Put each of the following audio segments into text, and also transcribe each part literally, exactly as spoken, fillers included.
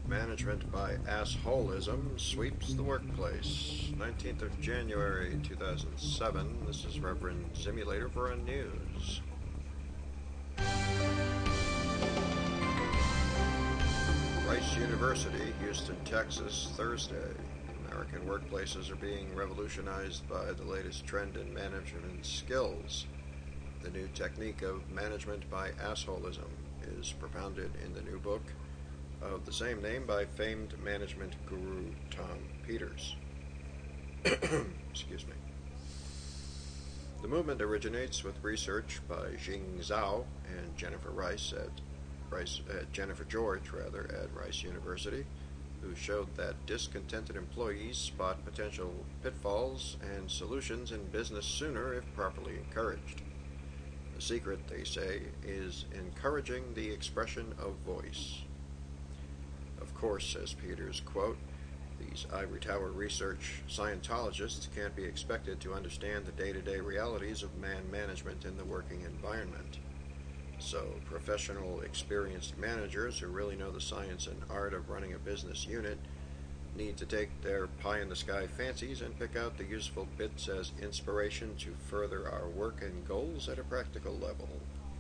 Management by Assholism Sweeps the Workplace. nineteenth of January two thousand seven. This is Reverend Simulator for Unnews. Rice University, Houston, Texas, Thursday. American workplaces are being revolutionized by the latest trend in management skills. The new technique of management by assholism is propounded in the new book of the same name by famed management guru Tom Peters. Excuse me. The movement originates with research by Jing Zhao and Jennifer Rice at Rice, uh, Jennifer George rather at Rice University, who showed that discontented employees spot potential pitfalls and solutions in business sooner if properly encouraged. The secret, they say, is encouraging the expression of voice. Of course, says Peters, quote, these ivory tower research Scientologists can't be expected to understand the day-to-day realities of man management in the working environment. So professional, experienced managers who really know the science and art of running a business unit need to take their pie-in-the-sky fancies and pick out the useful bits as inspiration to further our work and goals at a practical level.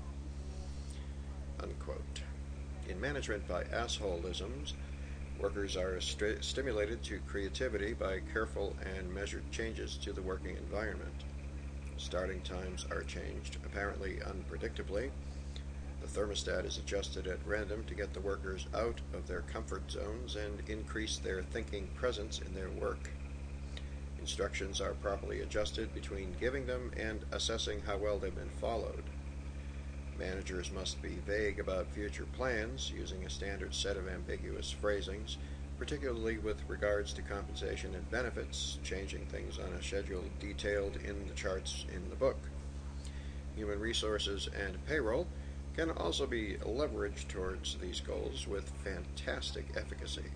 Unquote. In Management by Assholisms, workers are st- stimulated to creativity by careful and measured changes to the working environment. Starting times are changed, apparently unpredictably. The thermostat is adjusted at random to get the workers out of their comfort zones and increase their thinking presence in their work. Instructions are properly adjusted between giving them and assessing how well they've been followed. Managers must be vague about future plans, using a standard set of ambiguous phrasings, particularly with regards to compensation and benefits, changing things on a schedule detailed in the charts in the book. Human resources and payroll can also be leveraged towards these goals with fantastic efficacy.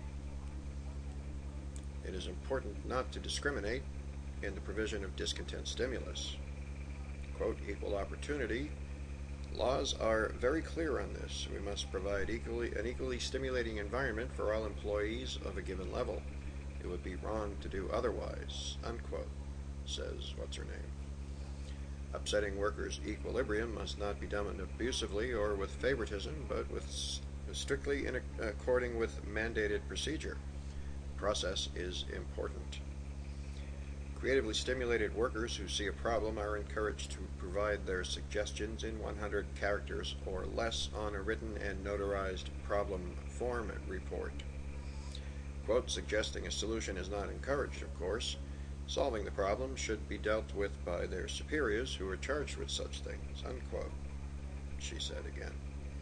It is important not to discriminate in the provision of discontent stimulus. Quote, equal opportunity. Laws are very clear on this. We must provide equally an equally stimulating environment for all employees of a given level. It would be wrong to do otherwise, unquote, says what's-her-name. Upsetting workers' equilibrium must not be done abusively or with favoritism, but with strictly in according with mandated procedure. Process is important. Creatively stimulated workers who see a problem are encouraged to provide their suggestions in one hundred characters or less on a written and notarized problem form report. Quote, suggesting a solution is not encouraged, of course. Solving the problem should be dealt with by their superiors who are charged with such things, unquote, she said again.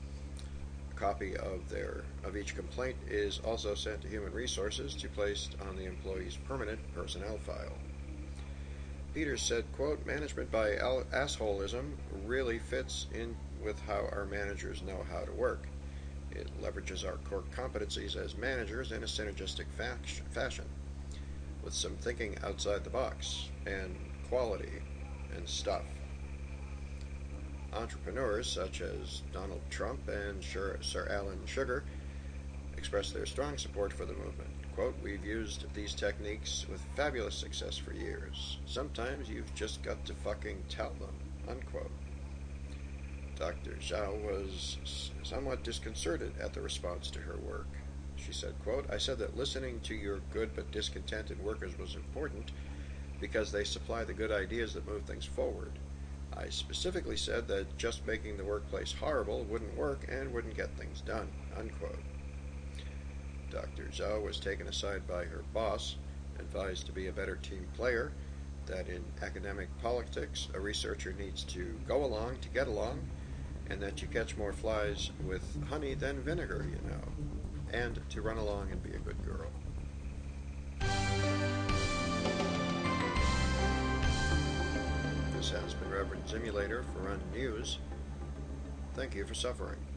A copy of their of each complaint is also sent to Human Resources to be placed on the employee's permanent personnel file. Peters said, quote, management by assholism really fits in with how our managers know how to work. It leverages our core competencies as managers in a synergistic fashion, with some thinking outside the box, and quality, and stuff. Entrepreneurs such as Donald Trump and Sir Alan Sugar expressed their strong support for the movement. Quote, we've used these techniques with fabulous success for years. Sometimes you've just got to fucking tell them, unquote. Doctor Zhao was somewhat disconcerted at the response to her work. She said, quote, I said that listening to your good but discontented workers was important because they supply the good ideas that move things forward. I specifically said that just making the workplace horrible wouldn't work and wouldn't get things done, unquote. Doctor Zhao was taken aside by her boss, advised to be a better team player, that in academic politics a researcher needs to go along to get along, and that you catch more flies with honey than vinegar, you know, and to run along and be a good girl. This has been Reverend Simulator for Unnews. Thank you for suffering.